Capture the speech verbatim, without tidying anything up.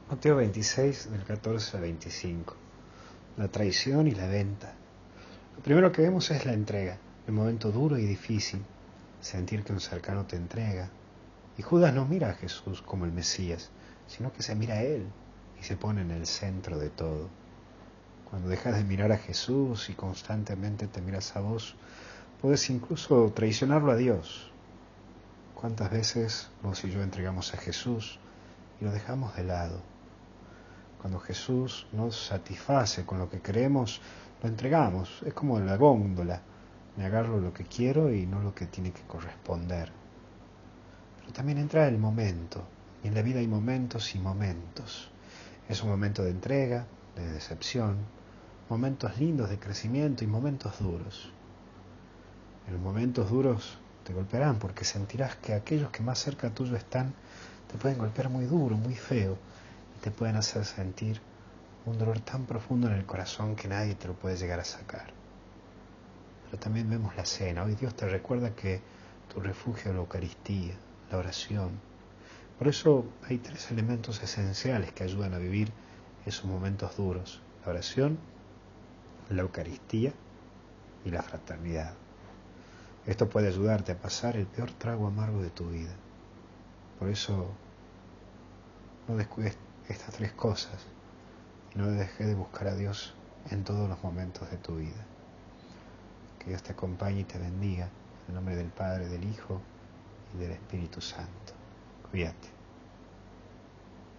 Mateo veintiséis, del catorce al veinticinco. La traición y la venta. Lo primero que vemos es la entrega, el momento duro y difícil, sentir que un cercano te entrega. Y Judas no mira a Jesús como el Mesías, sino que se mira a Él y se pone en el centro de todo. Cuando dejas de mirar a Jesús y constantemente te miras a vos, puedes incluso traicionarlo a Dios. ¿Cuántas veces vos y yo entregamos a Jesús y lo dejamos de lado? Cuando Jesús nos satisface con lo que queremos, lo entregamos. Es como la góndola. Me agarro lo que quiero y no lo que tiene que corresponder. Pero también entra el momento. Y en la vida hay momentos y momentos. Es un momento de entrega, de decepción, momentos lindos de crecimiento y momentos duros. En los momentos duros te golpearán porque sentirás que aquellos que más cerca tuyo están te pueden golpear muy duro, muy feo. Te pueden hacer sentir un dolor tan profundo en el corazón que nadie te lo puede llegar a sacar. Pero también vemos la cena. Hoy Dios te recuerda que tu refugio es la Eucaristía, la oración. Por eso hay tres elementos esenciales que ayudan a vivir esos momentos duros: la oración, la Eucaristía y la fraternidad. Esto puede ayudarte a pasar el peor trago amargo de tu vida. Por eso no descuides estas tres cosas y no dejes de buscar a Dios en todos los momentos de tu vida. Que Dios te acompañe y te bendiga, en el nombre del Padre, del Hijo y del Espíritu Santo. Cuídate.